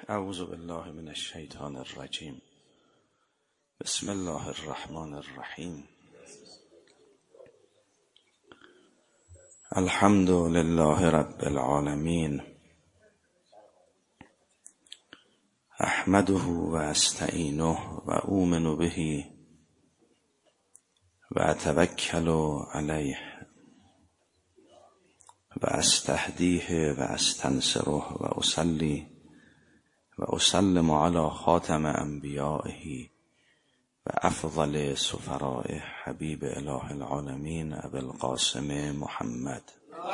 اعوذ بالله من الشیطان الرجیم. بسم الله الرحمن الرحیم. الحمد لله رب العالمین. احمده و استعینه و اؤمن به و اتوکل علیه و استهدیه و استنصره و اصلی و اسلم علی خاتم انبیائه و افضل سفراء حبیب اله العالمین ابی القاسم محمد.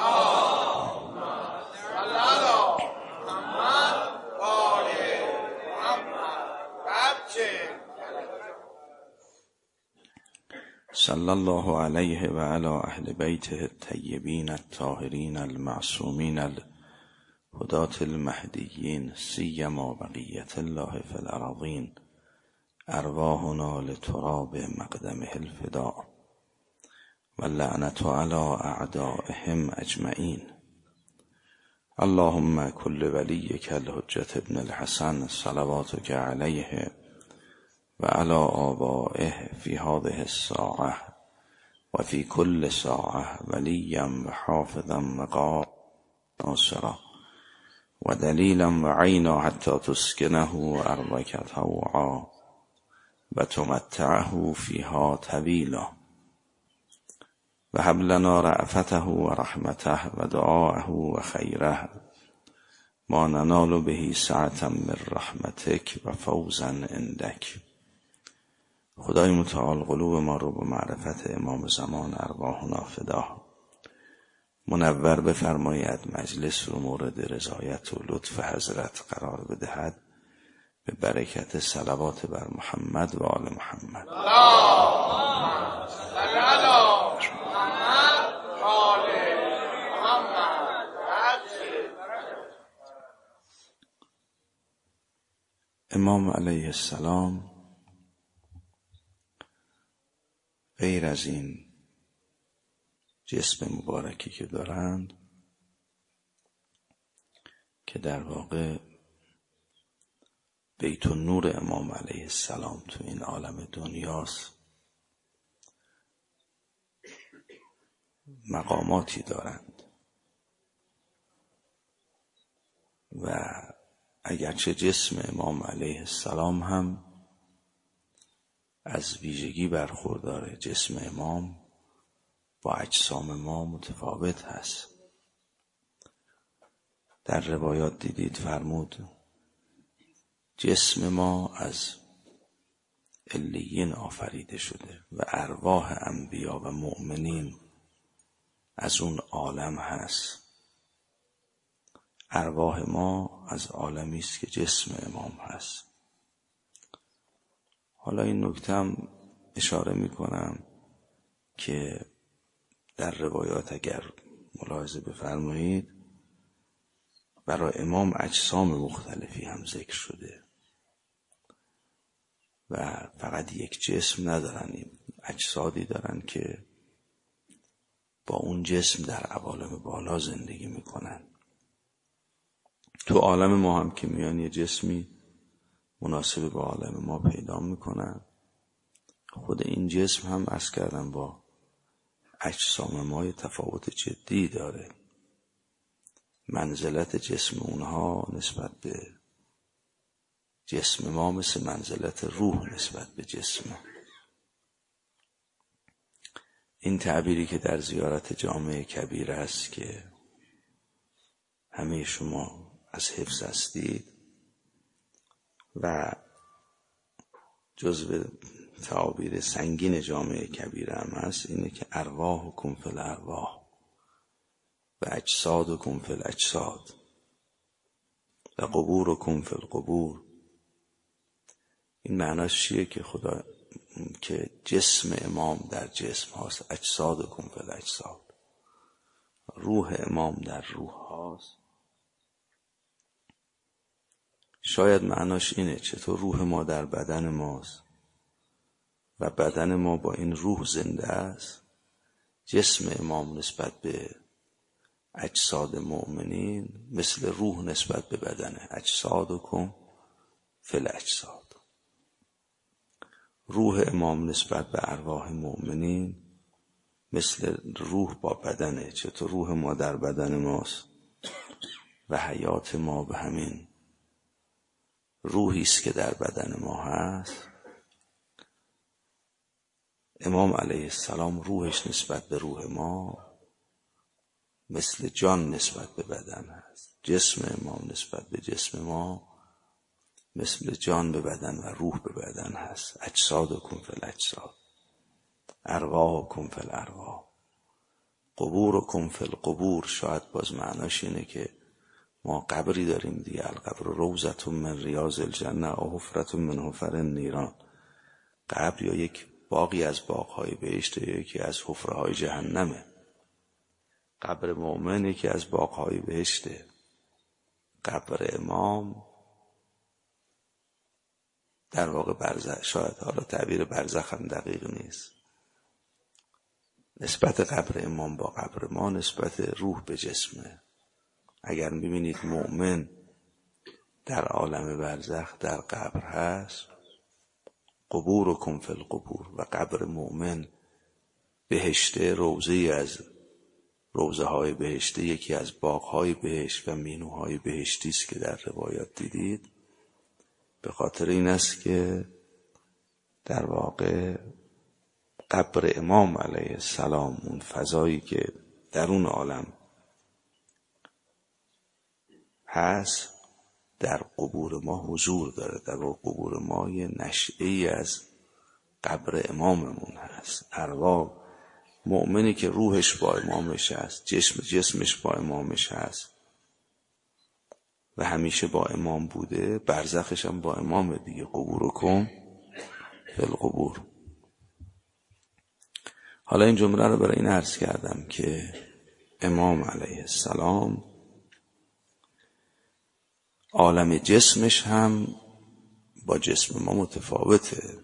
صلی الله علیه و علی اهل بیته الطیبین الطاهرین المعصومین الهداة المهدیین سیما بقیة الله فی الارضین ارواحنا لتراب مقدمه الفداء واللعنة علی اعدائهم اجمعین. اللهم کل ولیک الحجة ابن الحسن صلواتک علیه و علی آبائه فی هذه الساعة و فی کل ساعة ولیا و حافظا و قائدا ناصرا و دلیلا و عینا حتی تسکنه ارضک طوعا و تمتعه فیها طویلا و هب لنا رأفته و رحمته و دعاءه و خیره ما ننال به سعة من رحمتک و فوزا عندک. خدای متعال قلوب ما رو به معرفت امام زمان ارواحنا فدا منور بفرماید، مجلس رو مورد رضایت و لطف حضرت قرار بدهد، به برکت صلوات بر محمد و آل محمد. امام علیه السلام غیر از این جسم مبارکی که دارند که در واقع بیت النور امام علیه السلام تو این عالم دنیاست، مقاماتی دارند و اگرچه جسم امام علیه السلام هم از ویژگی برخورداره، جسم امام با اجسام ما متفاوت هست. در روایات دیدید فرمود جسم ما از علیین آفریده شده و ارواح انبیا و مؤمنین از اون عالم هست. ارواح ما از عالمی است که جسم امام هست. حالا این نکته هم اشاره میکنم که در روایات اگر ملاحظه بفرمایید برای امام اجسام مختلفی هم ذکر شده و فقط یک جسم ندارن، این اجسادی دارن که با اون جسم در عوالم بالا زندگی میکنن. تو عالم ما هم که میان یه جسمی مناسب با عالم ما پیدا میکنن. خود این جسم هم عرض کردم با اجسام ما تفاوت جدی داره. منزلت جسم اونها نسبت به جسم ما مثل منزلت روح نسبت به جسم. این تعبیری که در زیارت جامع کبیر است که همه شما از حفظ هستید و جزو تعابیر سنگین جامع کبیر هم هست، اینه که ارواحکم فی الارواح و اجسادکم فی الاجساد و قبورکم فی القبور. این معناش چیه؟ که خدا که جسم امام در جسم هاست، اجسادکم فی الاجساد، روح امام در روح هاست. شاید معناش اینه چطور روح ما در بدن ماست و بدن ما با این روح زنده است، جسم امام نسبت به اجساد مؤمنین مثل روح نسبت به بدنه. اجسادکم فی الاجساد. روح امام نسبت به ارواح مؤمنین مثل روح با بدنه. چطور روح ما در بدن ماست و حیات ما به همین روحی است که در بدن ما هست. امام علیه السلام روحش نسبت به روح ما مثل جان نسبت به بدن هست. جسم امام نسبت به جسم ما مثل جان به بدن و روح به بدن هست. اجسادکم فی الاجساد، ارواحکم فی الارواح، قبورکم فی القبور. شاید باز معناش اینه که ما قبری داریم دیگه. القبر روضة من ریاض الجنه او حفرة من حفر النیران. قبر یا یک باغی از باغ‌های بهشت یا یکی از حفره‌های جهنمه. قبر مؤمن یکی از باغ‌های بهشته. قبر امام در واقع برزخ، شاید حالا تعبیر برزخ هم دقیق نیست. نسبت قبر امام با قبر ما نسبت روح به جسمه. اگر می‌بینید مؤمن در عالم برزخ در قبر هست، قبورکم فی القبور، و قبر مؤمن بهشته، روضه‌ای از روضه های بهشته، یکی از باغ های بهشت و مینوهای بهشتی است که در روایات دیدید. به خاطر این است که در واقع قبر امام علیه السلام، اون فضایی که در اون عالم هست، در قبور ما حضور داره. در قبور ما یه نشئه‌ای از قبر اماممون هست. ارواح مؤمنی که روحش با امامش هست، جسمش با امامش هست و همیشه با امام بوده، برزخش هم با امام دیگه. قبورکم فی القبور. حالا این جمله رو برای این عرض کردم که امام علیه السلام عالم جسمش هم با جسم ما متفاوته،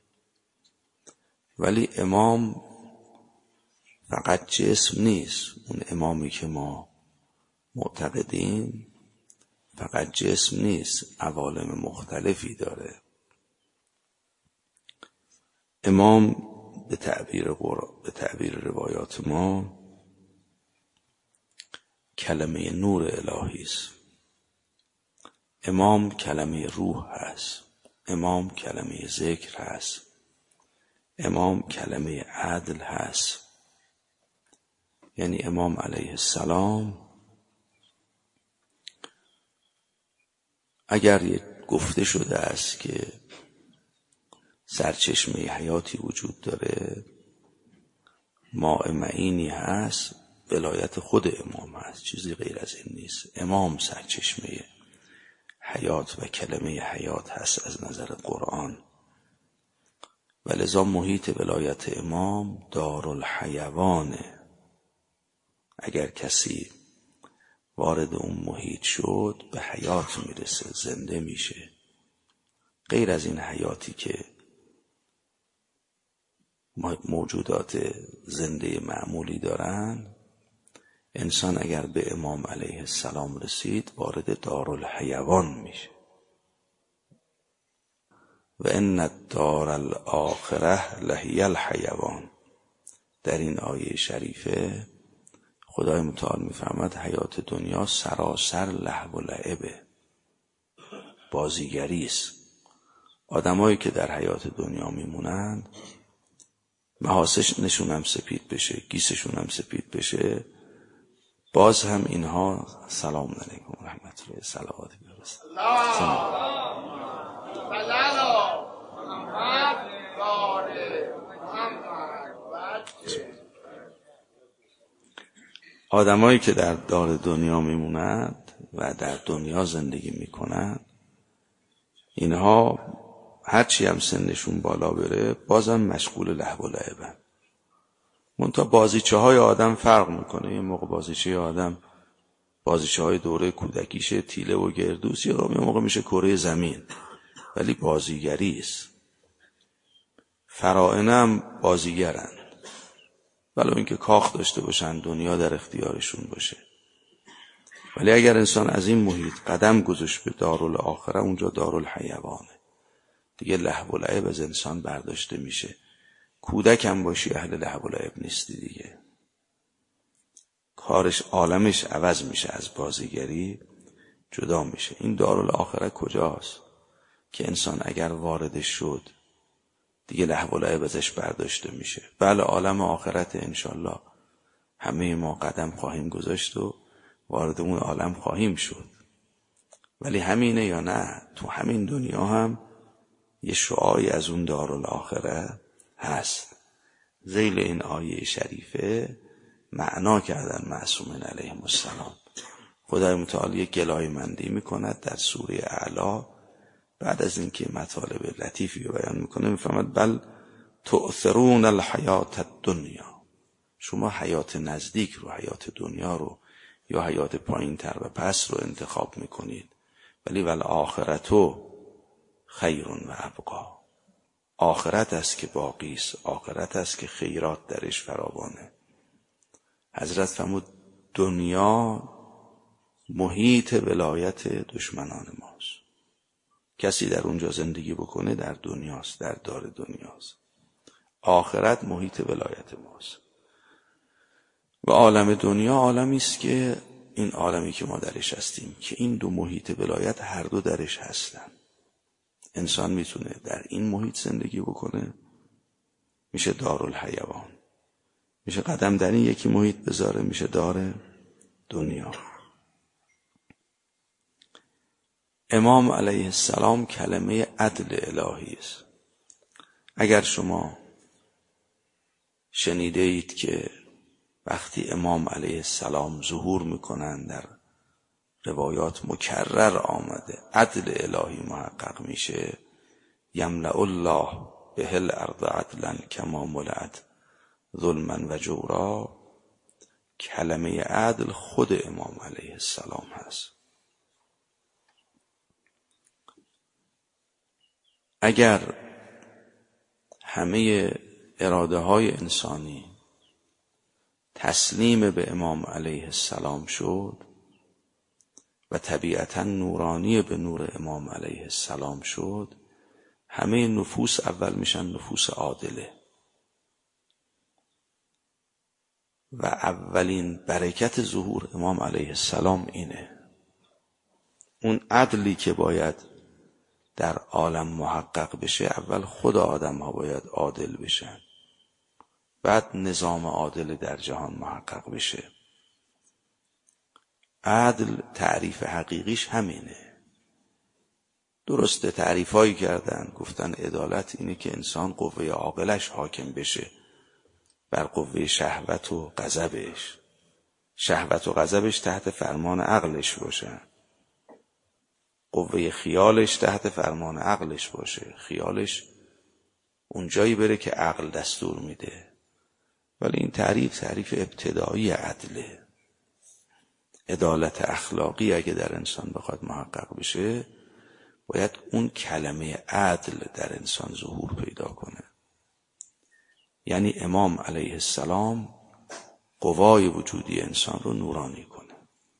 ولی امام فقط جسم نیست. اون امامی که ما معتقدیم فقط جسم نیست، عوالم مختلفی داره. امام به تعبیر روایات ما کلمه نور الهی است. امام کلمه روح هست. امام کلمه ذکر هست. امام کلمه عدل هست. یعنی امام علیه السلام اگر گفته شده است که سرچشمه حیاتی وجود داره، ماء معینی هست، ولایت خود امام هست، چیزی غیر از این نیست. امام سرچشمه حیات و کلمه حیات هست از نظر قرآن، و لذا محیط ولایت امام دارالحیوانه. اگر کسی وارد اون محیط شد به حیات میرسه، زنده میشه. غیر از این حیاتی که موجودات زنده معمولی دارن، انسان اگر به امام علیه السلام رسید وارد دارالحیوان میشه. و ان الدار الاخره لهی الحیوان. در این آیه شریفه خدای متعال میفرماد حیات دنیا سراسر لهو و لعبه، بازیگری است. آدمایی که در حیات دنیا میمونند، محاسنشون هم سپید بشه، گیسشون هم سپید بشه، باز هم اینها سلام علیکم و رحمت الله صلواتی برسن. آدمایی که در دار دنیا میمونند و در دنیا زندگی میکنند، اینها هرچی هم سنشون بالا بره بازم مشغول لهو و لعبن. منتها بازیچه های آدم فرق میکنه. یه موقع بازیچه آدم بازیچه های دوره کودکیشه، تیله و گردوس، یه موقع میشه کره زمین، ولی بازیگری است. فرائنه هم بازیگرن، ولو اینکه کاخ داشته باشن، دنیا در اختیارشون باشه، ولی اگر انسان از این محیط قدم گذاشت به دارالآخره، اونجا دارالحیوانه. دیگه لهو و لعب از انسان برداشته میشه. کودک هم باشی اهل لهو و لعب نیستی دیگه. کارش عالمش عوض میشه، از بازیگری جدا میشه. این دارالآخره کجاست که انسان اگر واردش شد دیگه لهو و لعب ازش برداشته میشه؟ بله، عالم آخرت انشالله همه ما قدم خواهیم گذاشت و وارد اون عالم خواهیم شد. ولی همینه یا نه؟ تو همین دنیا هم یه شعاعی از اون دارالآخره هست. ذیل این آیه شریفه معنا کردن معصومین علیهم السلام. خدای متعال یک گلایمندی میکند در سوره اعلی. بعد از اینکه مطالب لطیفی رو بیان میکنه میفهمد بل تؤثرون الحیات الدنیا، شما حیات نزدیک رو، حیات دنیا رو یا حیات پایین تر و پس رو انتخاب میکنید. ولی والآخرتو خیر و ابقا، آخرت است که باقی است، آخرت است که خیرات درش فراوانه. حضرت فرمود دنیا محیط ولایت دشمنان ماست. کسی در اونجا زندگی بکنه در دنیاست، در دار دنیاست. آخرت محیط ولایت ماست. و عالم دنیا عالمی است که این عالمی که ما درش هستیم که این دو محیط ولایت هر دو درش هستن. انسان میتونه در این محیط زندگی بکنه، میشه دارالحیوان، میشه قدم در این یکی محیط بذاره، میشه دار دنیا. امام علیه السلام کلمه عدل الهی است. اگر شما شنیده اید که وقتی امام علیه السلام ظهور میکنن در روایات مکرر آمده عدل الهی محقق میشه، یملأ الله به الارض عدلا کما ملأت ظلما و جورا، کلمه عدل خود امام علیه السلام هست. اگر همه اراده های انسانی تسلیم به امام علیه السلام شد و طبیعتا نورانی به نور امام علیه السلام شد، همه نفوس اول میشن نفوس عادله. و اولین برکت ظهور امام علیه السلام اینه. اون عدلی که باید در عالم محقق بشه، اول خود آدم ها باید عادل بشن، بعد نظام عادل در جهان محقق بشه. عدل تعریف حقیقیش همینه. درسته تعریف هایی کردن، گفتن عدالت اینه که انسان قوه عاقلش حاکم بشه بر قوه شهوت و غضبش، شهوت و غضبش تحت فرمان عقلش باشه، قوه خیالش تحت فرمان عقلش باشه، خیالش اونجایی بره که عقل دستور میده. ولی این تعریف ابتدایی عدله. عدالت اخلاقی اگه در انسان بخواد محقق بشه، باید اون کلمه عدل در انسان ظهور پیدا کنه. یعنی امام علیه السلام قوای وجودی انسان رو نورانی کنه.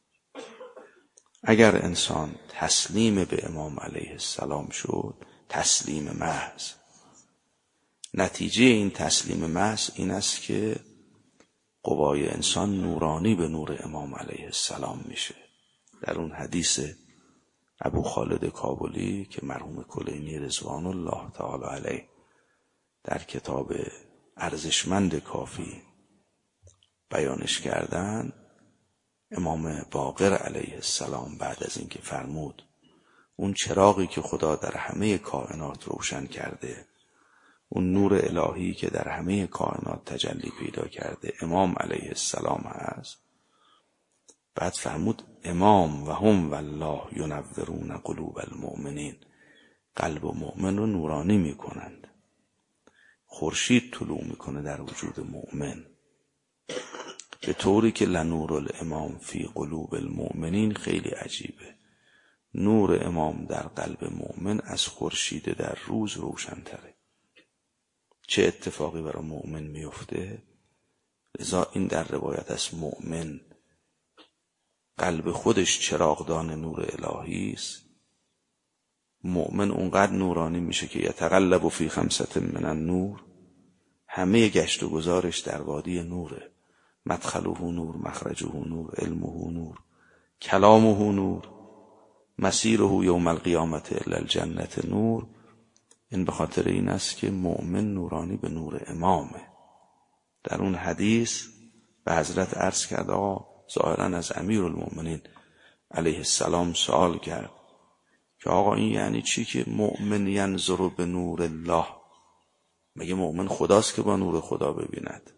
اگر انسان تسلیم به امام علیه السلام شد، تسلیم محض، نتیجه این تسلیم محض این است که قوای انسان نورانی به نور امام علیه السلام میشه. در اون حدیث ابو خالد کابلی که مرحوم کلینی رضوان الله تعالی علیه در کتاب ارزشمند کافی بیانش کردن، امام باقر علیه السلام بعد از اینکه فرمود اون چراغی که خدا در همه کائنات روشن کرده، اون نور الهی که در همه کائنات تجلی پیدا کرده امام علیه السلام هست، بعد فرمود امام و هم والله ینورون قلوب المؤمنین، قلب و مؤمن رو نورانی میکنند. خورشید طلوع میکنه در وجود مؤمن، به طوری که لنور الامام فی قلوب المؤمنین خیلی عجیبه. نور امام در قلب مؤمن از خورشید در روز روشن‌تره. چه اتفاقی برای مؤمن میفته؟ لذا این در روایت از مؤمن قلب خودش چراغدان نور الهی است، مؤمن اونقدر نورانی میشه که یتقلب فی خمسة من النور، همه گشت و گذارش در وادی نوره. مدخله نور، مخرجه نور، علمه نور، کلامه نور، مسیره یوم القیامت الی الجنة نور. این به خاطر این است که مؤمن نورانی به نور امامه. در اون حدیث به حضرت عرض کرد آقا ظاهرا از امیرالمؤمنین علیه السلام سوال کرد که آقا این یعنی چی که مؤمن ینظر به نور الله؟ مگه مؤمن خداست که با نور خدا ببیند؟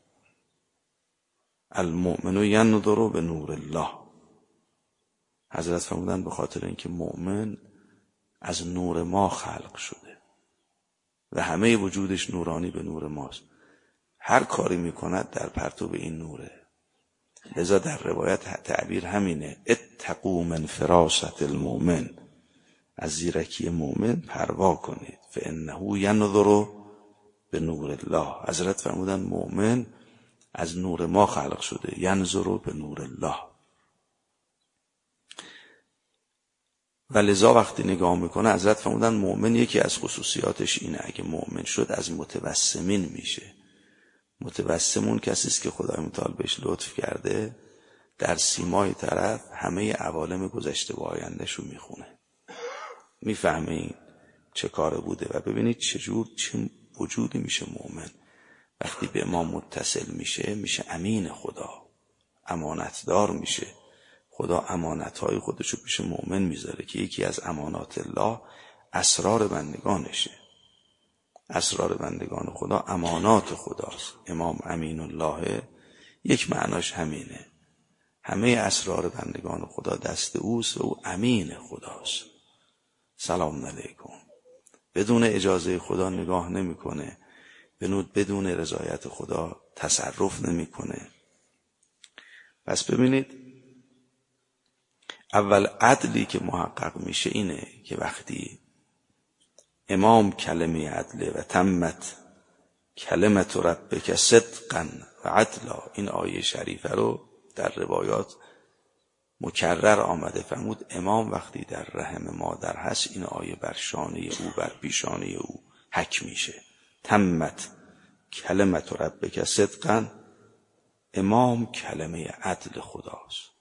المؤمن ینظر به نور الله. حضرت فرمودند به خاطر اینکه مؤمن از نور ما خلق شده و همه وجودش نورانی به نور ماست، هر کاری میکند در پرتو این نوره. لذا در روایت تعبیر همینه، اتقوا من فراست المؤمن، از زیرکی مؤمن پروا کنید، فانه ینظر به نور الله. حضرت فرمودن مؤمن از نور ما خلق شده، ینظر به نور الله. و لذا وقتی نگاه میکنه حضرت فرمودن مؤمن یکی از خصوصیاتش اینه اگه مؤمن شد از متوسمین میشه. متوسمون کسی است که خدای متعال بهش لطف کرده در سیمای طرف همه عوالم گذشته و آیندهش رو میخونه، میفهمه این چه کاره بوده. و ببینید چه وجودی میشه مؤمن وقتی به ما متصل میشه امین خدا، امانتدار میشه. خدا امانتهای خودشو پیش مؤمن میذاره که یکی از امانات الله اسرار بندگانشه. اسرار بندگان خدا امانات خداست. امام امین الله یک معناش همینه، همه اسرار بندگان خدا دست اوست و او امین خداست. سلام علیکم. بدون اجازه خدا نگاه نمیکنه، بدون رضایت خدا تصرف نمیکنه. پس ببینید اول عدلی که محقق میشه اینه که وقتی امام کلمه عدله و تمت کلمت ربک صدقا و عدلا، این آیه شریفه رو در روایات مکرر آمده فرمود امام وقتی در رحم مادر هست این آیه بر شانه او، بر پیشانه او حک میشه. تمت کلمت ربک صدقا، امام کلمه عدل خداست.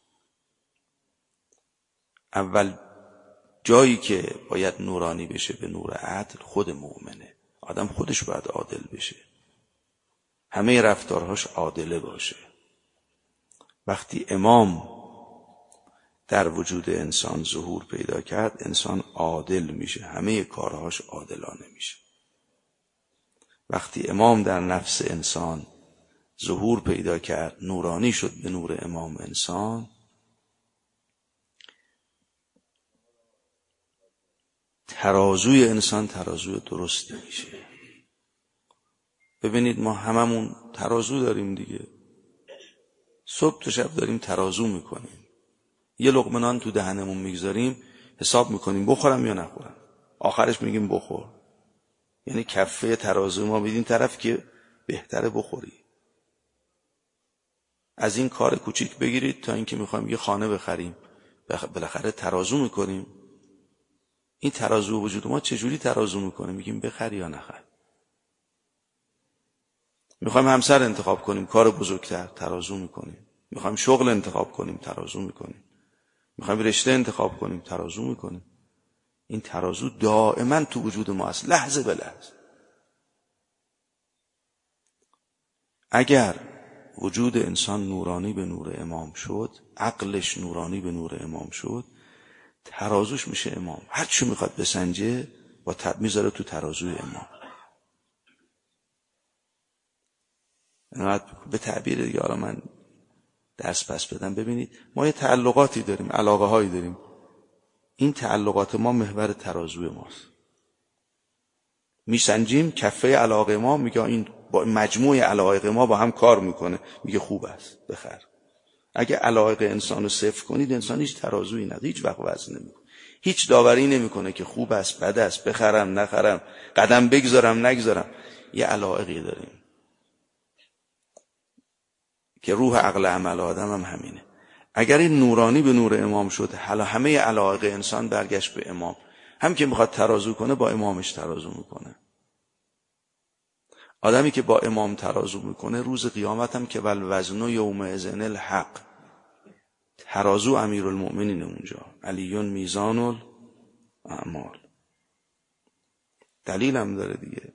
اول جایی که باید نورانی بشه به نور عدل خود مؤمنه. آدم خودش باید عادل بشه، همه رفتارهاش عادله باشه. وقتی امام در وجود انسان ظهور پیدا کرد انسان عادل میشه، همه کارهاش عادلانه میشه. وقتی امام در نفس انسان ظهور پیدا کرد، نورانی شد به نور امام انسان، ترازوی انسان ترازوی درستی میشه. ببینید ما هممون ترازو داریم دیگه، صبح تا شب داریم ترازو میکنیم. یه لقمه نان تو دهنمون میگذاریم حساب میکنیم بخورم یا نخورم، آخرش میگیم بخور. یعنی کفه ترازو ما بدین طرف که بهتره بخوری. از این کار کوچیک بگیرید تا اینکه میخوایم یه خانه بخریم، بالاخره ترازو میکنیم. این ترازو وجود ما چجوری ترازو میکنه؟ میگیم بخر یا نخر. میخوایم همسر انتخاب کنیم، کار بزرگتر، ترازو میکنیم. میخوایم شغل انتخاب کنیم، ترازو میکنیم. میخوایم رشته انتخاب کنیم، ترازو میکنیم. این ترازو دائما تو وجود ما است، لحظه به لحظه. اگر وجود انسان نورانی به نور امام شد، عقلش نورانی به نور امام شد، ترازوش میشه امام. هر چی میخواد بسنجه با میذاره تو ترازوی امام. به تعبیر دیگه حالا من درس پس بدم. ببینید ما یه تعلقاتی داریم، علاقه هایی داریم. این تعلقات ما محور ترازوی ماست. میسنجیم کفه علاقه ما، میگه این با مجموع علاقه ما با هم کار میکنه، میگه خوب است بخر. اگه علاقه انسان رو صفر کنید انسان هیچ ترازویی نداره، هیچ وقت وزن نمیکنه، هیچ داوری نمیکنه که خوب است بد است، بخرم نخرم، قدم بگذارم نگذارم. یه علاقه داریم که روح عقل عمل آدم هم همینه. اگر این نورانی به نور امام شد، حالا همه علایق انسان برگشت به امام. هم که میخواد ترازو کنه با امامش ترازو میکنه. آدمی که با امام ترازو میکنه روز قیامت هم که والوزن یومئذ الحق، ترازو امیرالمؤمنین اونجا، علی میزان الاعمال. دلیل هم داره دیگه.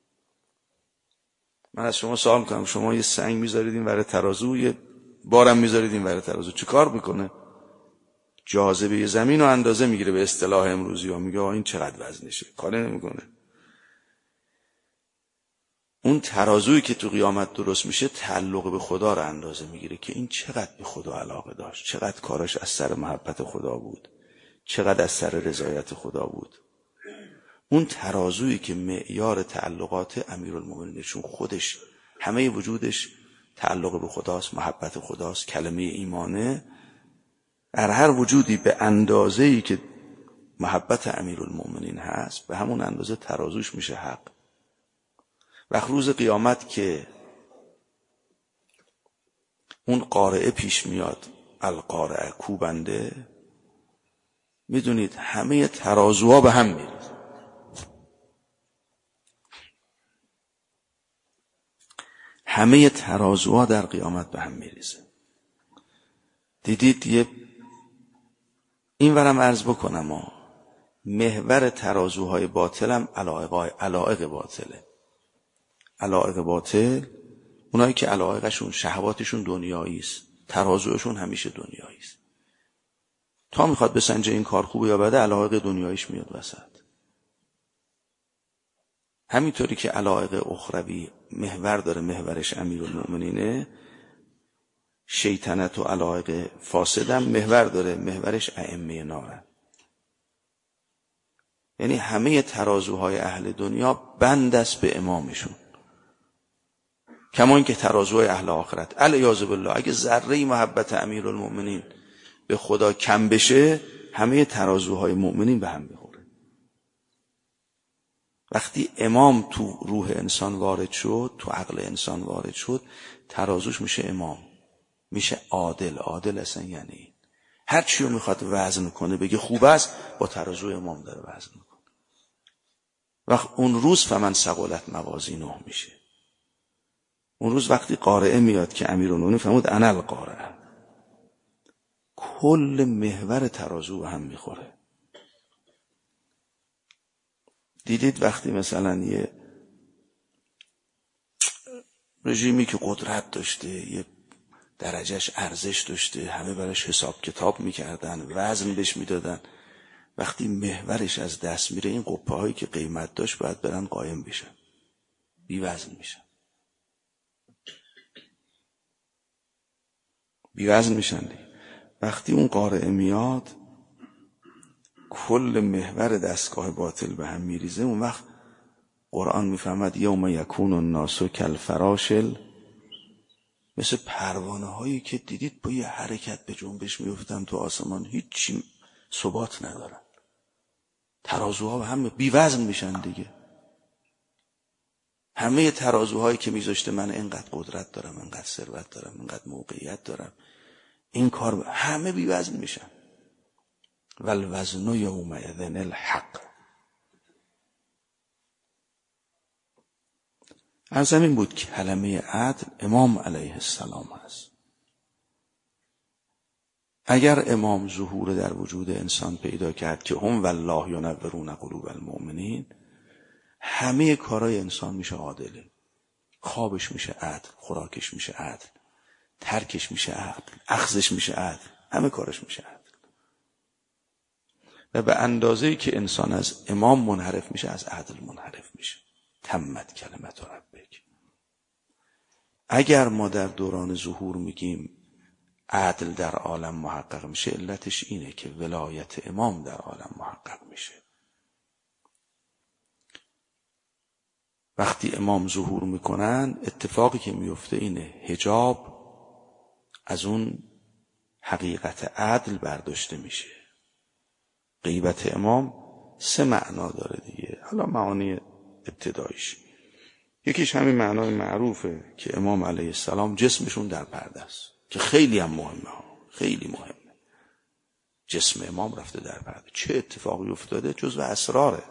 من از شما سوال میکنم، شما یه سنگ میذارید این ور ترازو، یه بارم میذارید این ور ترازو، چه کار میکنه؟ جاذبه زمین رو اندازه میگیره به اصطلاح امروزی ها، میگه این چقدر وزنشه، کاری نمیکنه. اون ترازویی که تو قیامت درست میشه تعلق به خدا رو اندازه میگیره که این چقدر به خدا علاقه داشت، چقدر کاراش از سر محبت خدا بود، چقدر از سر رضایت خدا بود. اون ترازویی که معیار تعلقات امیرالمومنین، چون خودش همه وجودش تعلق به خداست، محبت خداست، کلمه ایمانه، در هر وجودی به اندازه‌ای که محبت امیرالمومنین هست به همون اندازه ترازوش میشه حق. وقت روز قیامت که اون قارعه پیش میاد، القارعه، کوبنده، میدونید همه ترازوها به هم میریزه. همه ترازوها در قیامت به هم میریزه. دیدید این ورم عرض بکنم محور ترازوهای باطل هم علایق باطله. علایق باطل اونایی که علایقشون شهواتشون دنیایی است، ترازوشون همیشه دنیایی است. تا میخواد بسنجه این کار خوبه یا بده، علایق دنیاییش میاد وسط. همینطوری که علایق اخروی محور داره، محورش امیرالمؤمنینه، شیطنت و علایق فاسدم محور داره، محورش ائمه ناره. یعنی همه ترازوهای اهل دنیا بند است به امامشون، کما اینکه ترازوهای اهل آخرت. علیاذ بالله اگه ذره محبت امیرالمؤمنین به خدا کم بشه، همه ترازوهای مؤمنین به هم میخوره. وقتی امام تو روح انسان وارد شد، تو عقل انسان وارد شد، ترازوش میشه امام، میشه عادل. عادل اصلا یعنی هر چی رو میخواد وزن کنه بگه خوب است، با ترازو امام داره وزن میکنه. وقت اون روز فمن ثقلت موازینه میشه. اون روز وقتی قارعه میاد که امیرالمؤمنین فرمود انا القارعه، کل محور ترازو هم میخوره. دیدید وقتی مثلا یه رژیمی که قدرت داشته، یه درجهش ارزش داشته، همه براش حساب کتاب میکردن، وزن بهش میدادن، وقتی محورش از دست میره، این قپه هایی که قیمت داشت باید برن قایم بشن، بی وزن میشن، بی وزن میشن دیگه. وقتی اون قارعه میاد، کل محور دستگاه باطل به هم میریزه. اون وقت قرآن میفهمد یوم یکون الناس کالفراش، مثل پروانه هایی که دیدید با یه حرکت به جنبش میفتن تو آسمان، هیچی ثبات ندارن. ترازوها به هم بی وزن میشن دیگه. همه ترازوهایی که میذاشته من اینقدر قدرت دارم، اینقدر ثروت دارم، اینقدر موقعیت دارم، این کار همه بی وزن میشن. والوزن یومئذ الحق. از همین بود که کلمه عدل امام علیه السلام هست. اگر امام ظهور در وجود انسان پیدا کرد که هم والله ینورون قلوب المؤمنین، همه کارهای انسان میشه عادله. خوابش میشه عدل، خوراکش میشه عدل، ترکش میشه عدل، اخذش میشه عدل، همه کارش میشه عدل. و به اندازه‌ای که انسان از امام منحرف میشه، از عدل منحرف میشه. تمت کلمت ربک. اگر ما در دوران ظهور میگیم عدل در عالم محقق میشه، علتش اینه که ولایت امام در عالم محقق میشه. وقتی امام ظهور میکنن، اتفاقی که میفته اینه، حجاب از اون حقیقت عدل برداشته میشه. غیبت امام 3 معنا داره دیگه، حالا معانی ابتدایش، یکیش همین معنای معروفه که امام علیه السلام جسمشون در پرده است، که خیلی هم مهمه ها، خیلی مهمه. جسم امام رفته در پرده، چه اتفاقی افتاده جزو اسراره.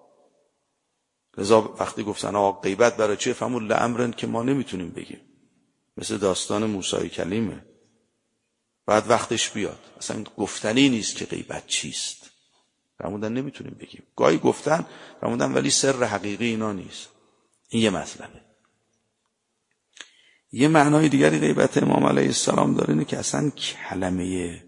لذا وقتی گفتن آقا غیبت برای چه، فهمون لامرن که ما نمیتونیم بگیم، مثل داستان موسی کلیمه، بعد وقتش بیاد، اصلا گفتنی نیست که غیبت چیست، فرمودن نمیتونیم بگیم. گاهی گفتن فرمودن ولی سر حقیقی اینا نیست. این یه مطلبه. یه معنای دیگری غیبت امام علیه السلام داره، اینه که اصلا کلمه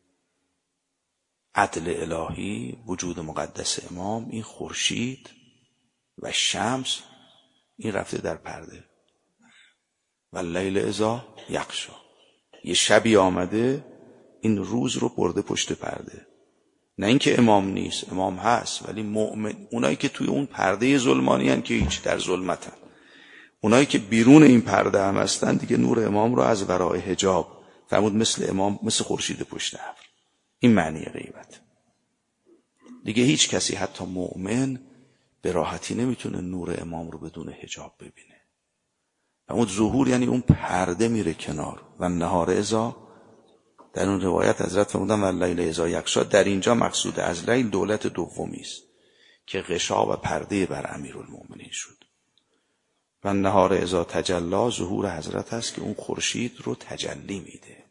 عدل الهی، وجود مقدس امام، این خورشید و شمس، این رفته در پرده. و اللیل اذا یغشی، یه شبی آمده این روز رو برده پشت پرده. نه اینکه امام نیست، امام هست، ولی مؤمن، اونایی که توی اون پرده ظلمانی هن که هیچ، در ظلمتن، اونایی که بیرون این پرده هم هستن دیگه نور امام رو از ورای حجاب فرمود مثل امام، مثل خورشید پشت ابر. این معنی غیبت. دیگه هیچ کسی حتی مؤمن به راحتی نمیتونه نور امام رو بدون حجاب ببینه. اون ظهور یعنی اون پرده میره کنار. و النهار اذا، در اون روایت حضرت فرمودن و اللیل اذا یغشی، در اینجا مقصود از لیل دولت دومی است که غشا و پرده بر امیرالمومنین شد. و النهار اذا تجلی، ظهور حضرت است که اون خورشید رو تجلی میده.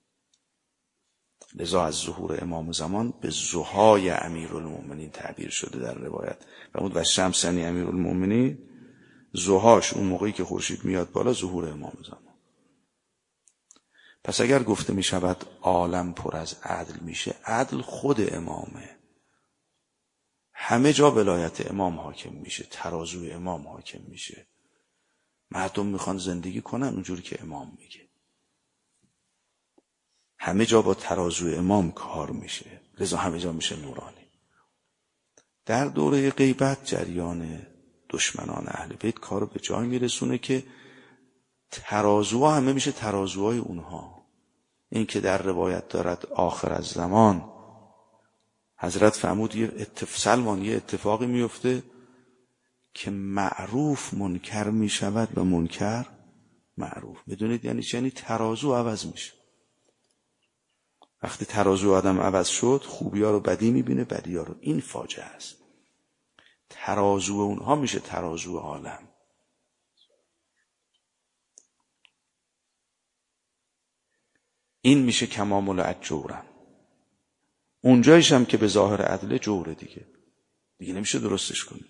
لذا از ظهور امام زمان به ضحای امیرالمومنین تعبیر شده در روایت. فرمود و شمس یعنی امیرالمومنین، ضحاش اون موقعی که خورشید میاد بالا، ظهور امام زمان. پس اگر گفته می شود عالم پر از عدل میشه، عدل خود امامه. همه جا ولایت امام حاکم میشه، ترازوی امام حاکم میشه. مردم میخوان زندگی کنن اونجوری که امام میگه. همه جا با ترازوی امام کار میشه، لذا همه جا میشه نورانی. در دوره غیبت جریان دشمنان اهل بیت کارو به جای میرسونه که ترازوها همه میشه ترازوهای اونها. این که در روایت دارد آخر از زمان حضرت فرمود سلمان یه اتفاقی میفته که معروف منکر میشود و منکر معروف. بدونید یعنی چه؟ یعنی ترازو عوض میشه. وقتی ترازو آدم عوض شد، خوبی ها رو بدی میبینه، بدی ها رو. این فاجعه است. ترازو اونها میشه ترازو عالم. این میشه کمامل جورن. اونجایش هم که به ظاهر عدل جوره دیگه نمیشه درستش کنی.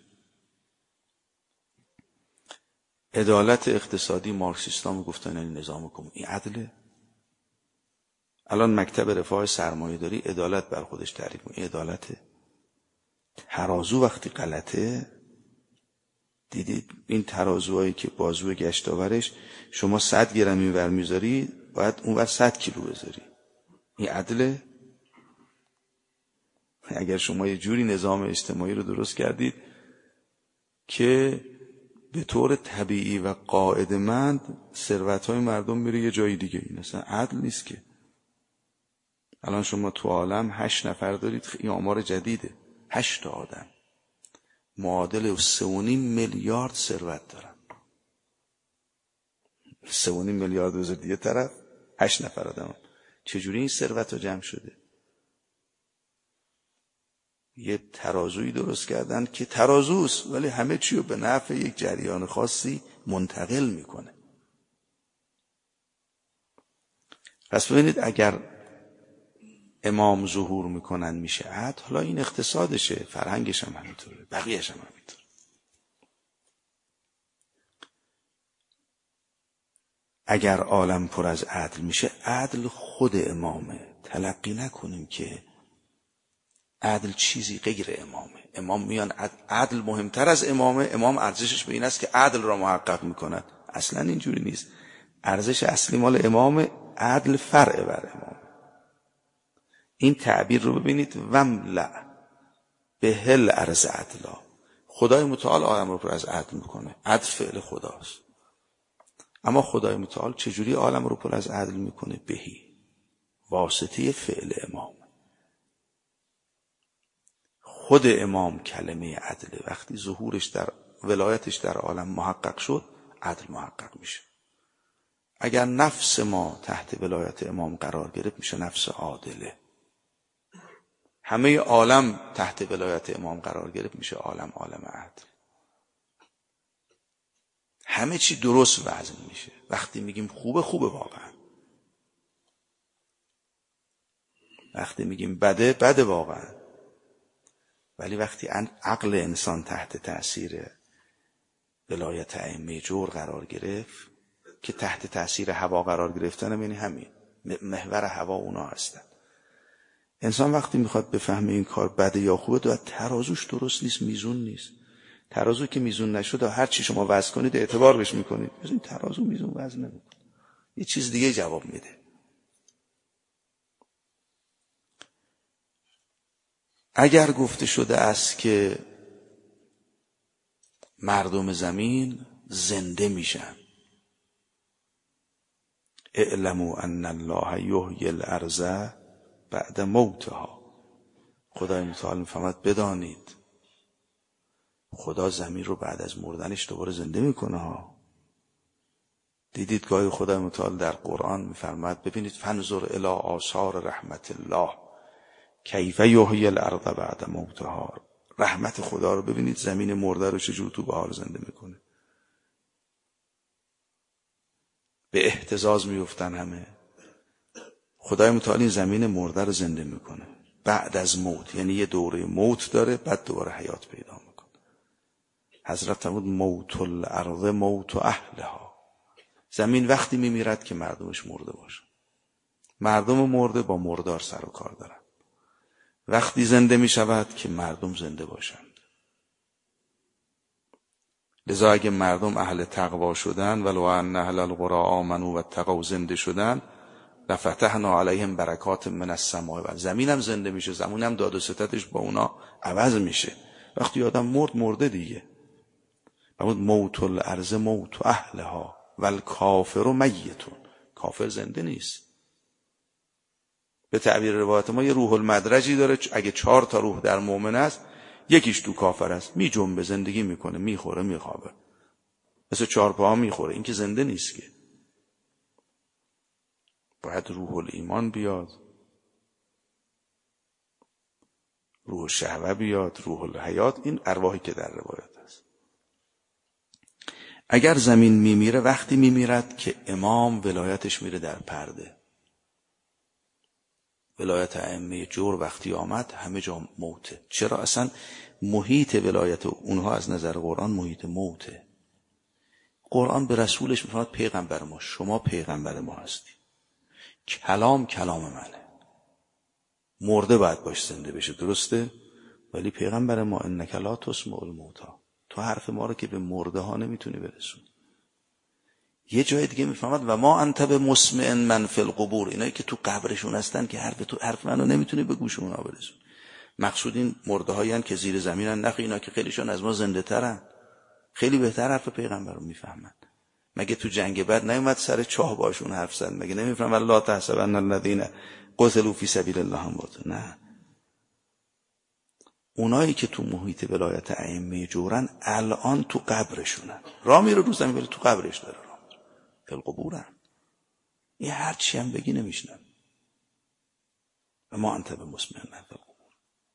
عدالت اقتصادی مارکسیستا میگفتن این نظام کمون، این عدله. الان مکتب رفاه سرمایه داری عدالت بر خودش تعریف میکنه، این عدالته. ترازو وقتی غلطه، دیدید این ترازوهایی که بازو گشتاورش شما 100 گرم اینور میذاری، باید اونور 100 کیلو بذاری. این عدله؟ اگر شما یه جوری نظام اجتماعی رو درست کردید که به طور طبیعی و قاعده‌مند ثروت‌های مردم میره یه جای دیگه، این اصلا عدل نیست که. الان شما تو عالم 8 نفر دارید، این آمار جدیده، 8 آدم معادل 3.5 میلیارد ثروت دارن. 3.5 میلیارد بذارید یه طرف، 8 نفر آدم، چجوری این ثروت رو جمع شده؟ یه ترازویی درست کردن که ترازوست ولی همه چی رو به نفع یک جریان خاصی منتقل میکنه. پس ببینید اگر امام ظهور میکنن میشه عدل. حالا این اقتصادشه، فرهنگش هم همینطوره، بقیهش هم همینطوره. اگر عالم پر از عدل میشه، عدل خود امامه. تلقی نکنیم که عدل چیزی غیر امامه. امام میان عدل مهمتر از امامه. امام ارزشش به این است که عدل را محقق میکند. اصلا اینجوری نیست. ارزش اصلی مال امامه، عدل فرع بر امام. این تعبیر رو ببینید، وملأ به هل ارز عدلا. خدای متعال عالم رو پر از عدل میکنه. عدل فعل خداست. اما خدای متعال چجوری عالم رو پر از عدل میکنه؟ بهی، واسطه فعل امام. خود امام کلمه عدله. وقتی ظهورش در ولایتش در عالم محقق شد، عدل محقق میشه. اگر نفس ما تحت ولایت امام قرار گرفت میشه نفس عادله. همه عالم تحت ولایت امام قرار گرفت میشه عالم عدل. همه چی درست وزن میشه. وقتی میگیم خوبه واقعا، وقتی میگیم بده واقعا. ولی وقتی عقل انسان تحت تأثیر ولایت ائمه جور قرار گرفت، که تحت تأثیر هوا قرار گرفتن، یعنی همین محور هوا اونا هستن. انسان وقتی میخواد بفهمه این کار بده یا خوبه، باید ترازوش درست نیست، میزون نیست. ترازو که میزون نشده هر چی شما وزن کنید اعتبار بهش میکنید. این ترازو میزون وزن نمیکنه، یه چیز دیگه جواب میده. اگر گفته شده است که مردم زمین زنده میشن، اعلموا ان الله یحیی الارض بعد موتها، خدای متعال میفهمد بدانید خدا زمین رو بعد از مردنش دوباره زنده میکنه ها. دیدید گاهی خدای متعال در قرآن میفرماد ببینید فانظر الی آثار رحمت الله کیف یحیی الارض بعد موتها. رحمت خدا رو ببینید، زمین مرده رو چجور تو بهار زنده میکنه. به اهتزاز میفتن همه. خدای متعال این زمین مرده رو زنده میکنه بعد از موت، یعنی یه دوره موت داره بعد دوباره حیات پیدا میکنه. حضرت فرمود موت الارض موت اهلها. زمین وقتی میمیرد که مردمش مرده باشه. مردم مرده با مردار سر و کار دارن. وقتی زنده میشود که مردم زنده باشند. لذا اگه مردم اهل تقوا شدن، ولو ان اهل القرى آمنوا واتقوا، زنده شدن، لفتحنا علیهم برکات من السماء و زمین هم زنده میشه، زمین هم داد و ستدش با اونا عوض میشه. وقتی آدم مرده دیگه. فرمود موت الارض موت اهلها والکافر میتون. کافر زنده نیست. به تعبیر روایت ما یه روح المدرجی داره، اگه 4 تا روح در مؤمن است، یکیش تو کافر است، می جنبه، زندگی میکنه، میخوره، میخوابه، مثل 4 پاها میخوره. این که زنده نیست که. باید روح الایمان بیاد، روح شهوه بیاد، روح الحیات، این ارواحی که در روایت است. اگر زمین میمیره، وقتی میمیرد که امام ولایتش میره در پرده. ولایت ائمه جور وقتی آمد همه جا موته. چرا؟ اصلا محیط ولایت اونها از نظر قرآن محیط موته. قرآن به رسولش میفرماد پیغمبر ما، شما پیغمبر ما هستی، کلام منه، مرده باید باش زنده بشه، درسته؟ ولی پیغمبر ما انک لا تسمع الموتی، تو حرف ما رو که به مرده ها نمیتونی برسون. یه جای دیگه میفهمد و ما انت بمسمع من فی القبور، اینایی که تو قبرشون هستن که حرف منو نمیتونی به گوش اونا برسون. مقصود این مرده هایی که زیر زمینن، نه اینا که خیلیشون از ما زنده ترن، خیلی بهتر حرف پیغمبر رو میفهمن. مگه تو جنگ بدر نیومد سر چاه باشون حرف زد؟ مگه نمیفهمن لا تحسبن الذین قتلوا فی سبیل الله اموات؟ نه. اونایی که تو محیط ولایت ائمه جورن الان تو قبرشونن، راه میره رو زمین، ولی تو قبرش داره راه میره، فی القبورن. این هر چی هم بگی نمیشنن. و ما انت بمسمع من فی القبور.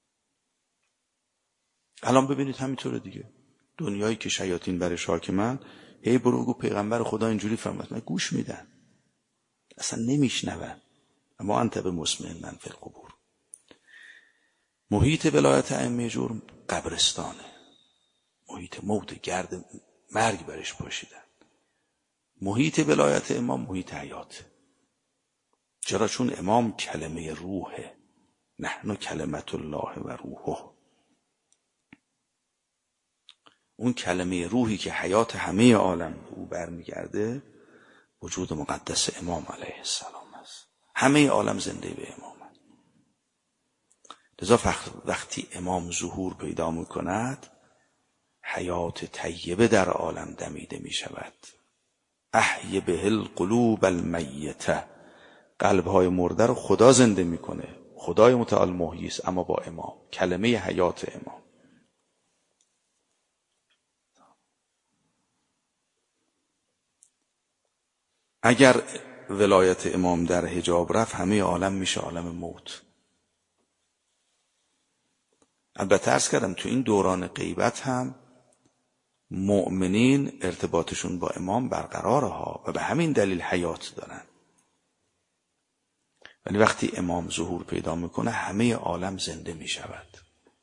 الان ببینید همینطوره دیگه. دنیایی که شیاطین برش حاکمن، هی برو بگو پیغمبر خدا اینجوری فرمود، من گوش میدن، اصلا نمیشنون. اما انت بمسمع من فی القبور. محیط ولایت ائمه جور قبرستانه، محیط موت، گرد مرگ برش پاشیدن. محیط ولایت امام محیط حیات. چرا؟ چون امام کلمه روحه، نحن کلمت الله و روحه. اون کلمه روحی که حیات همه عالم به او برمیگرده، وجود مقدس امام علیه السلام است. همه عالم زنده به امام است. لذا وقتی امام ظهور پیدا میکند، حیات طیبه در عالم دمیده می شود. احی به القلوب المیته، قلبهای مرده رو خدا زنده میکنه. خدای متعال محیی است، اما با امام، کلمه حیات امام. اگر ولایت امام در حجاب رفت همه عالم میشه عالم موت. البته عرض کردم تو این دوران غیبت هم مؤمنین ارتباطشون با امام برقراره ها و به همین دلیل حیات دارن. ولی وقتی امام ظهور پیدا میکنه همه عالم زنده میشود.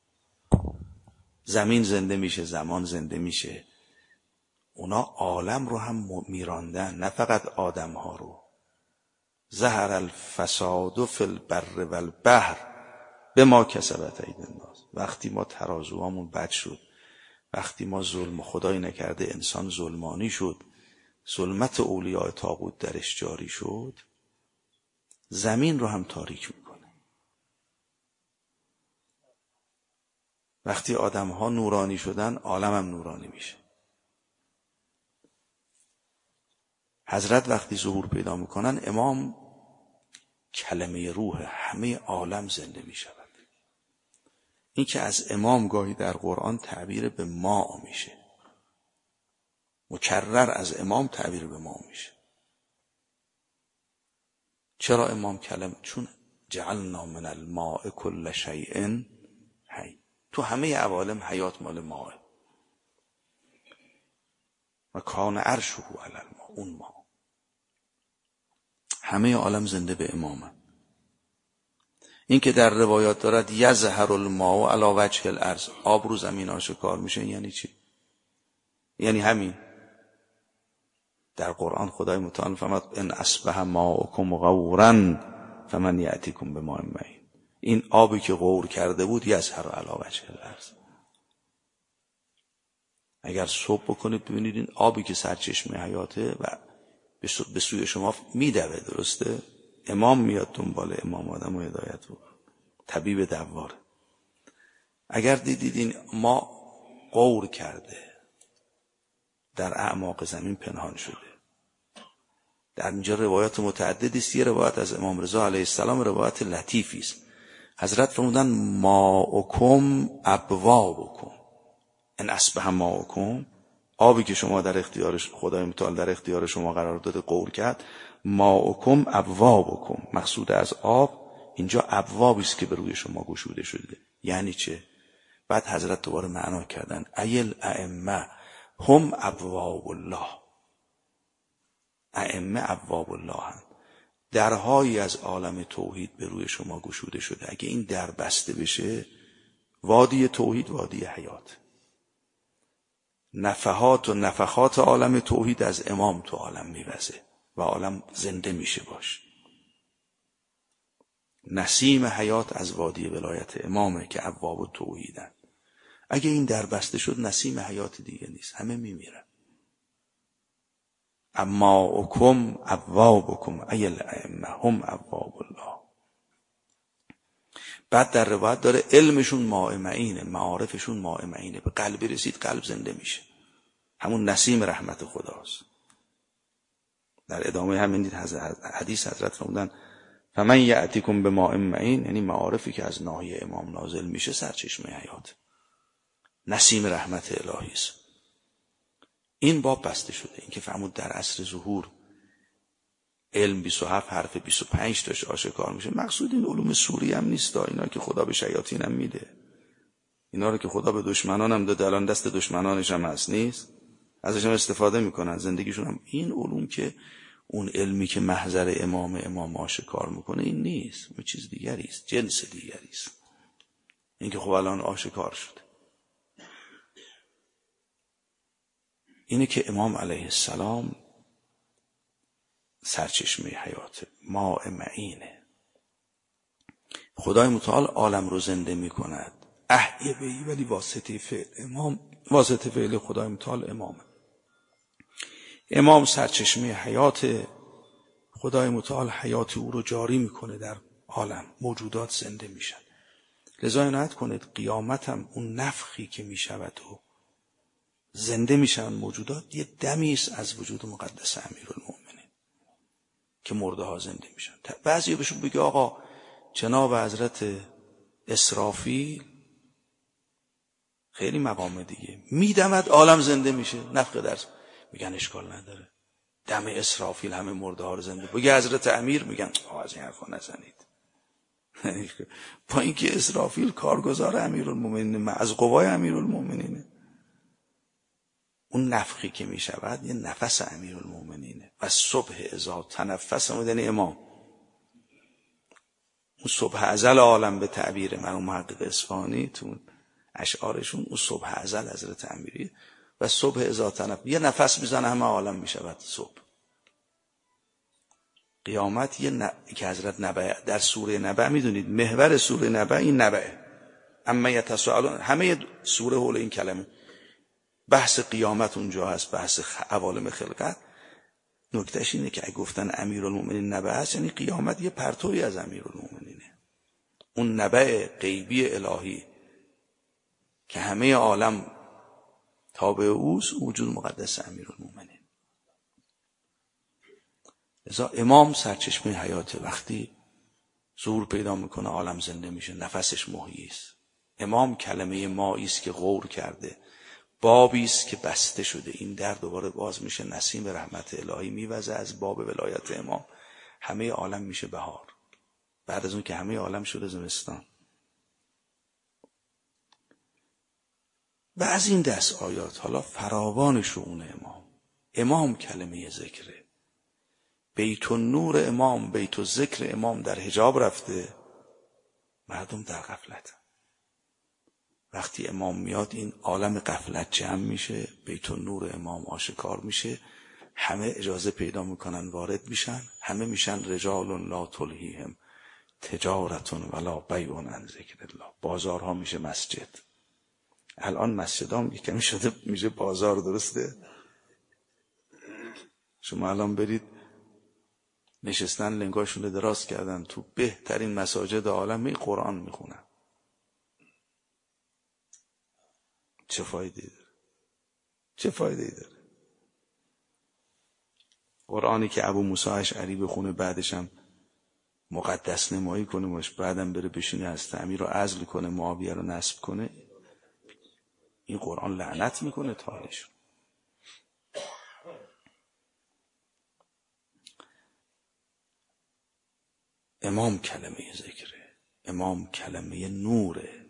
زمین زنده میشه، زمان زنده میشه. اونا عالم رو هم میراندن، نه فقط آدم ها رو. ظهر الفساد فی البر والبحر بما کسبت ایدی الناس. وقتی ما ترازوامون بد شد، وقتی ما ظلم خدای نکرده انسان ظلمانی شد، ظلمت اولیاء طاغوت درش جاری شد، زمین رو هم تاریک میکنه. وقتی آدم ها نورانی شدن عالم هم نورانی میشه. حضرت وقتی ظهور پیدا میکنن امام کلمه روح، همه عالم زنده میشود. این که از امام گاهی در قرآن تعبیر به ما میشه، مکرر از امام تعبیر به ما میشه. چرا امام کلمه؟ چون جعلنا من الماء کل شیء حی. تو همه عوالم حیات مال ماه و کان عرشه علی الماء. اون ما همه عالم زنده به امامه. این که در روایات دارد یظهر الماء علی وجه الارض، آب رو زمین آشکار میشه، یعنی چی؟ یعنی همین. در قرآن خدای متعال فرمود ان اصبح ماؤکم غورا فمن یأتیکم بماء معین. این آبی که غور کرده بود یظهر علی وجه الارض. اگر صبح بکنید ببینید این آبی که سرچشمه حیاته و به سوی شما میدوه، درسته؟ امام میاد دنبال امام آدم و هدایت بود، طبیب دواره. اگر دیدید این ما غور کرده، در اعماق زمین پنهان شده. در اینجا روایات متعددی است. یه روایت از امام رضا علیه السلام روایت لطیفی است. حضرت فرمودن ماؤکم ابوابکم، ان اصبح ماؤکم، آبی که شما در اختیار خدای متعال در اختیار شما قرار داده غور کرد، ماؤکم ابوابکم، مقصود از آب اینجا ابوابی است که به روی شما گشوده شده. یعنی چه؟ بعد حضرت دوباره معنا کردن ایل ائمه هم ابواب الله. ائمه ابواب الله هم، درهایی از عالم توحید به روی شما گشوده شده. اگه این در بسته بشه، وادی توحید وادی حیات، نفحات و نفخات عالم توحید از امام تو عالم میوزه و عالم زنده میشه باش. نسیم حیات از وادی ولایت امامه که ابواب توحیدن. اگه این در بسته شد نسیم حیات دیگه نیست، همه میمیرن. اما اکم ابوابکم ایل ائمه هم ابواب الله. بعد در روایت داره علمشون ماء معینه، معارفشون ماء معینه. به قلبی رسید قلب زنده میشه، همون نسیم رحمت خداست. در ادامه همین حدیث حضرت فرمودن فمن یأتیکم بماء معین، یعنی معارفی که از ناحیه امام نازل میشه سرچشمه حیات، نسیم رحمت الهی است. این باب بسته شده. این که فرمود در عصر ظهور علم 27 حرف 25 تاش آشکار میشه، مقصود این علوم سوری هم نیست، اینا که خدا به شیاطین هم میده، اینا رو که خدا به دشمنان هم داده، الان دست دشمنانش هم هست نیست، ازش هم استفاده میکنن زندگیشون هم. این علوم که اون علمی که محضر امام آشکار میکنه این نیست، اون چیز دیگری است، جنس دیگری است. این که خب الان آشکار شده، اینه که امام علیه السلام سرچشمه حیات، ماء معینه. خدای متعال عالم رو زنده میکند، احیی بهی، ولی واسطه فعل امام، واسطه فعل خدای متعال امامه. امام سرچشمه حیات، خدای متعال حیات او رو جاری میکنه در عالم، موجودات زنده میشن. لذا عنایت کنید قیامت هم اون نفخی که میشود و زنده میشن موجودات، یه دمی است از وجود مقدس امیرالمومنین که مرده ها زنده میشن. بعضی بهشون بگه آقا جناب حضرت اسرافیل خیلی مقام دیگه میدمد عالم زنده میشه، نفخ درس، میگن اشکال نداره. دم اسرافیل همه مرده ها رو زنده. بگه حضرت امیر میگن از این حرفا نزنید. با اینکه اسرافیل کارگزار امیرالمومنین، از قوای امیرالمومنینه، اون نفخی که میشود یه نفس امیرالمومنینه. و صبح اذا تنفس یعنی امام، اون صبح ازل عالم به تعبیر من اون محقق اصفهانی تو اشعارشون، اون صبح ازل حضرت امیری و صبح اذا تنفس یه نفس میزنه همه عالم میشود صبح. قیامت که حضرت نبع در سوره نبع، میدونید محور سوره نبع این نبعه، اما یتساءلون، همه سوره حول این کلمه بحث قیامت اونجا هست، بحث عوالم خلقت. نکتهش اینه که اگه گفتن امیرالمومنین نبع هست یعنی قیامت یه پرتوی از امیرالمومنینه، اون نبع غیبی الهی که همه عالم تابع اوست، وجود مقدس امیرالمومنین. لذا امام سرچشمه حیات، وقتی ظهور پیدا میکنه عالم زنده میشه، نفسش محیی است. امام کلمه مایی است که غور کرده، بابی است که بسته شده، این در دوباره باز میشه، نسیم رحمت الهی میوزه از باب ولایت امام، همه عالم میشه بهار، بعد از اون که همه عالم شده زمستان. و از این دست آیات حالا فراوان شؤون امام کلمه ذکره. بیت النور امام، بیت الذکر امام در حجاب رفته، مردم در غفلت. وقتی امام میاد این عالم غفلت جمع میشه، بیت النور امام آشکار میشه، همه اجازه پیدا میکنن وارد میشن، همه میشن رجال لا تلهیهم تجارت ولا بیع عن ذکر الله. بازارها میشه مسجد. الان مسجدام کمی شده میشه بازار، درسته؟ شما الان برید نشستن لنگاشون رو دراز کردن تو بهترین مساجد عالم، می قرآن میخونن. چه فایده داره؟ چه فایده داره؟ قرآنی که ابو موسی اشعری بخونه، بعدش هم مقدس نمایی کنه باش، بعدم بره بشینه از تعمیر رو عزل کنه، معاویه رو نصب کنه، این قرآن لعنت میکنه تاهش. امام کلمه ذکره، امام کلمه نوره.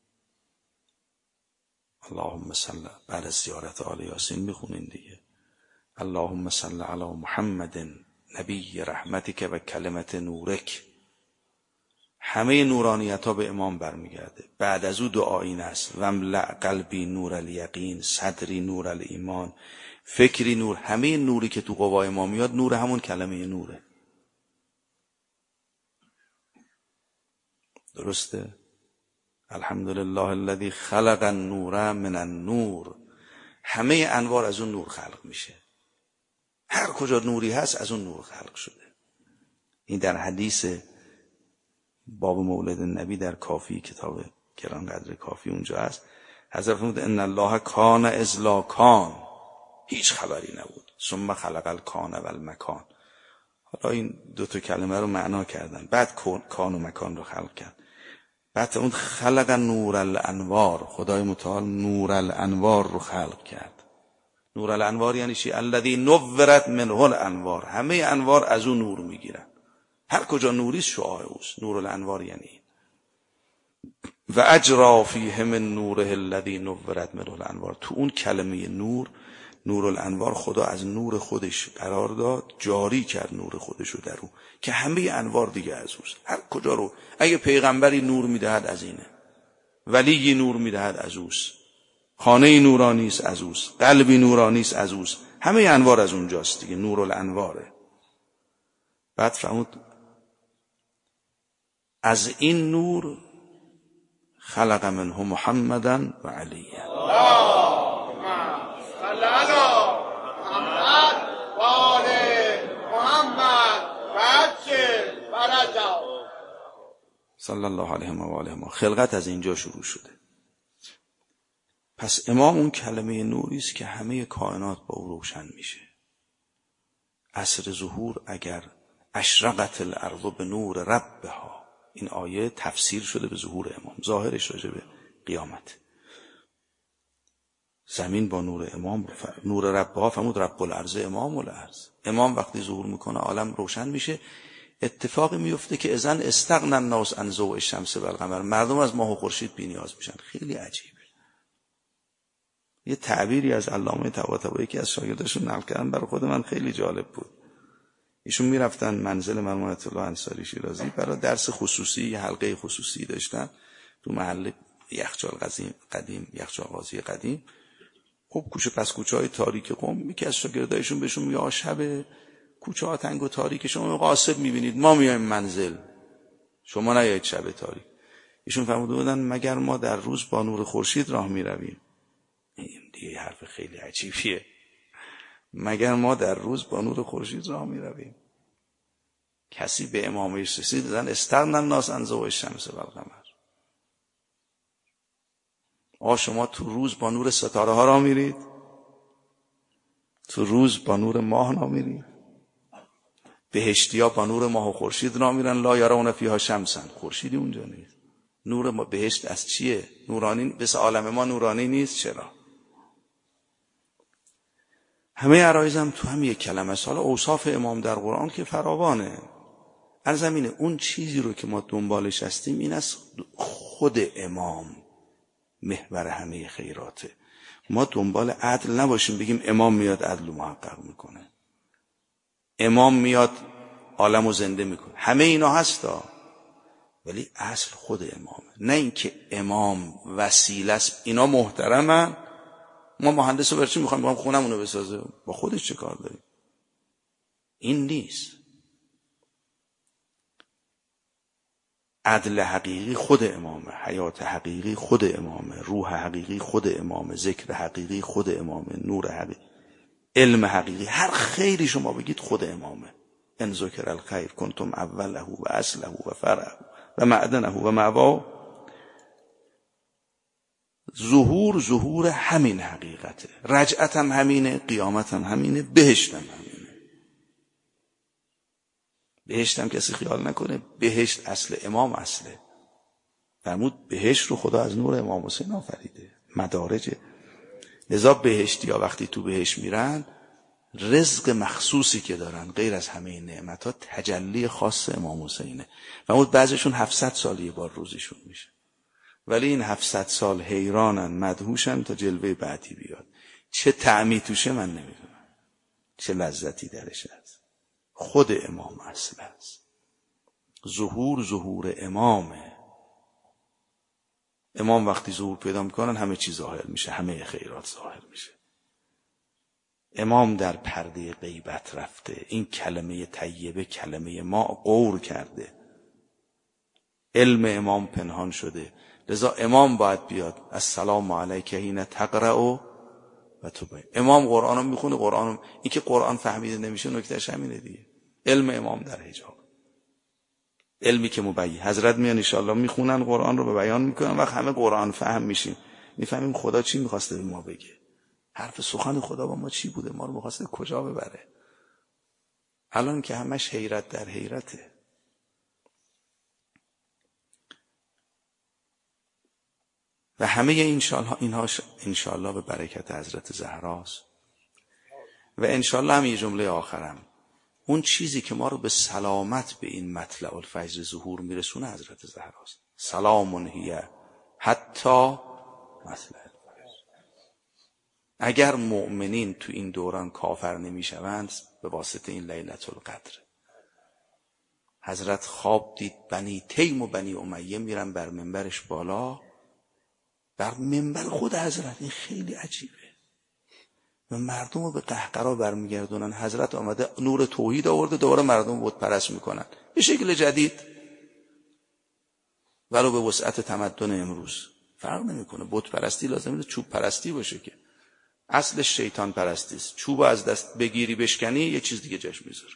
اللهم صل، بعد از زیارت آل یاسین میخونین دیگه، اللهم صل علی محمد نبی رحمتک و کلمت نورک. همه نورانیت ها به امام برمیگرده. بعد از او دعا این است: واملأ قلبی نور الیقین، صدری نور الایمان، فکری نور. همه نوری که تو قوای ما میاد نور همون کلمه نوره. درسته؟ الحمدلله الذی خلق النور من النور. همه انوار از اون نور خلق میشه. هر کجا نوری هست از اون نور خلق شده. این در حدیث باب مولد نبی در کافی، کتاب گرانقدر کافی اونجا هست. حضرت فرمود ان الله کان اذ لا کان، هیچ خبری نبود، ثم خلق الکان و المکان. حالا این دو تا کلمه رو معنا کردن، بعد کان و مکان رو خلق کرد. بعد اون خلق نور الانوار، خدای متعال نور الانوار رو خلق کرد. نور الانوار یعنی چی؟ الذی نورت منه الانوار. همه انوار از اون نور میگیرن، هر کجا نوری شعاع اوست. نور الانوار یعنی و اجرا فیه من نوره الذی نورت منه الانوار. تو اون کلمه نور، نور الانوار، خدا از نور خودش قرار داد، جاری کرد نور خودش رو در اون، که همه انوار دیگه از اوست. هر کجا رو اگه پیغمبری نور میدهد از اینه، ولی نور میدهد از اوست، خانه نورانی است از اوست، قلبی نورانی است از اوست، همه انوار از اونجاست دیگه، نور الانواره. بعد فرمود از این نور خلق منه محمدا و علیه. اللهم صل علی محمد و آل محمد و عجل فرجهم صلی الله علیه و آله. خلقت از اینجا شروع شده. پس امام اون کلمه نوری است که همه کائنات با او روشن میشه. عصر ظهور اگر اشرقت الارض به نور ربها، این آیه تفسیر شده به ظهور امام، ظاهرش راجع به قیامت. زمین با نور امام نور ربها فرمود رب الارض امام الارض. امام وقتی ظهور میکنه عالم روشن میشه. اتفاقی میفته که اذن استغنى الناس عن ضوء الشمس والقمر، مردم از ماه و خورشید بی‌نیاز میشن. خیلی عجیبه. یه تعبیری از علامه طباطبایی که از شاگرداشون نقل کردن برای خود من خیلی جالب بود. ایشون میرفتن منزل مرحوم آیت الله انصاری شیرازی برای درس خصوصی، یه حلقه خصوصی داشتن تو محل یخچال قدیم، یخچال قاضی قدیم. خب کوچه پس کوچه‌های تاریک قم، یکی از شاگردایشون بهشون میگه شب کوچه ها تنگ و تاریک، شما قاصد میبینید، ما میایم منزل، شما نیایید شب تاریک. ایشون فرموده بودن مگر ما در روز با نور خورشید راه میرویم؟ این دیگه حرف خیلی عجیبیه. مگر ما در روز با نور خورشید راه میرویم؟ کسی به امامش رسید زن استغنى الناس عن ضوء الشمس والقمر. شما تو روز با نور ستاره ها راه میرید؟ تو روز با نور ماه راه میرید؟ بهشتیا با نور ماه و خورشید راه میرن، لا یرون فیها شمسا، خورشیدی اونجا نیست. نور ما بهشت از چیه؟ نورانی، مثل عالم ما نورانی نیست. چرا؟ همه عرایزم تو هم یک کلمه است. حالا اوصاف امام در قرآن که فراوانه. ارزمینه اون چیزی رو که ما دنبالش هستیم این است خود امام محور همه خیراته. ما دنبال عدل نباشیم بگیم امام میاد عدل رو محقق میکنه، امام میاد عالمو زنده میکنه. همه اینا هستا، ولی اصل خود امامه. نه اینکه امام وسیله است. اینا محترمن، ما مهندس رو برچی میخوایم خونمونو بسازه، با خودش چه کار داریم؟ این نیست. عدل حقیقی خود امامه، حیات حقیقی خود امامه، روح حقیقی خود امامه، ذکر حقیقی خود امامه، نور حقیقی، علم حقیقی، هر خیری شما بگید خود امامه. ان ذکر الخیر کنتم اوله و اصله و فرعه و معدنه و معواه. ظهور همین حقیقته. رجعت هم همینه، قیامت هم همینه، بهشت هم همینه. بهشت هم کسی خیال نکنه بهشت اصل امام اصله. فرمود بهشت رو خدا از نور امام حسین آفریده، مدارجه. لذا بهشتی ها وقتی تو بهشت میرن رزق مخصوصی که دارن غیر از همه این نعمت ها تجلی خاص امام حسینه. فرمود بعضیشون 700 سال یه بار روزیشون میشه، ولی این 700 سال حیرانن مدهوشن تا جلوه بعدی بیاد. چه طعمی توشه من نمیدونم، چه لذتی درش هست. خود امام اصل است. ظهور امامه. امام وقتی ظهور پیدا میکنن همه چیز ظاهر میشه، همه خیرات ظاهر میشه. امام در پرده غیبت رفته. این کلمه طیبه کلمه ما غور کرده. علم امام پنهان شده. لذا امام باید بیاد السلام علیک حین تقرأ و تبین. امام قرآن رو میخونه، این که قرآن فهمیده نمیشه نکتهش همینه دیگه. علم امام در حجاب، علمی که مبین. حضرت میان ان شاءالله میخونن قرآن رو به بیان میکنن، وقت همه قرآن فهم میشیم، میفهمیم خدا چی میخواسته به ما بگه، حرف سخن خدا با ما چی بوده، ما رو میخواسته کجا ببره. الان که همش حیرت در حیرته. و همه اینها انشاءالله به برکت حضرت زهراست. و انشاءالله هم یه جمله آخرم، اون چیزی که ما رو به سلامت به این مطلع الفیض ظهور میرسونه حضرت زهراست. سلام هی حتی مطلع الفیض. اگر مؤمنین تو این دوران کافر نمیشوند به واسطه این لیلة القدر. حضرت خواب دید بنی تیم و بنی امیه میرن بر منبرش بالا، بر منبر خود حضرت. این خیلی عجیبه. و مردم رو به قهقرا برمیگردونن. حضرت آمده نور توحید آورده، دوباره مردم بت پرست میکنن به شکل جدید، ولو به وسعت تمدن امروز فرق نمیکنه. بت پرستی لازم نیست چوب پرستی باشه که اصلش شیطان پرستی است. چوب از دست بگیری بشکنی یه چیز دیگه جاش میذاره.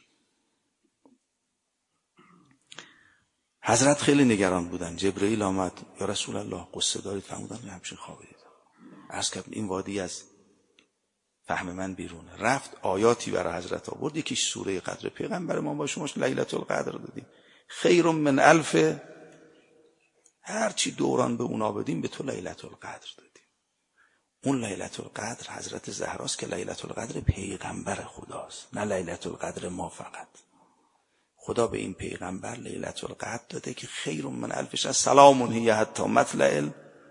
حضرت خیلی نگران بودن. جبرئیل آمد یا رسول الله قصه دارید؟ فرمودن همچین خوابی دیدم. عرض کردم این وادی از فهم من بیرونه. رفت آیاتی برای حضرت آورد. یکیش سوره قدر. پیغمبر ما با شما لیلة القدر دادیم، خیر من الف، هر چی دوران به اونا بدیم به تو لیلة القدر دادیم. اون لیلة القدر حضرت زهراست که لیلة القدر پیغمبر خداست، نه لیلة القدر ما فقط. خدا به این پیغمبر لیلة القدر داده که خیر من الف شهر، سلام هی حتی مطلع،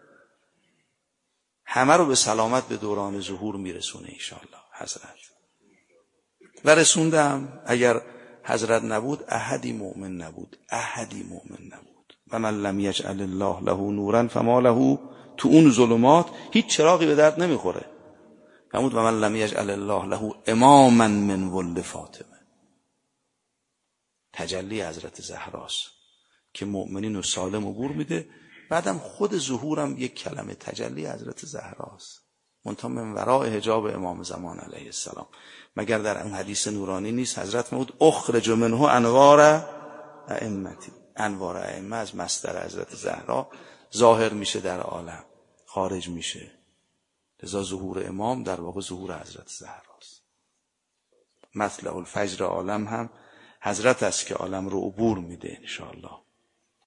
همه رو به سلامت به دوران ظهور میرسونه انشاءالله حضرت. و رسوندم. اگر حضرت نبود احدی مؤمن نبود، احدی مؤمن نبود. و من لم یجعل الله له نورا فما له، تو اون ظلمات هیچ چراغی به درد نمیخوره. فرمود و من لم یجعل الله له اماما من ولد فاطمه. تجلی حضرت زهراست که مؤمنین رو سالم عبور میده. بعدم خود ظهورم یک کلمه، تجلی حضرت زهراست، منتها من وراء حجاب امام زمان علیه السلام. مگر در اون حدیث نورانی نیست حضرت فرمود اخرج منه انوار ائمتی، انوار ائمه از مصدر حضرت زهرا ظاهر میشه در عالم، خارج میشه. لذا ظهور امام در واقع ظهور حضرت زهراست. مطلع الفجر عالم هم حضرت است که عالم رو عبور میده انشاءالله.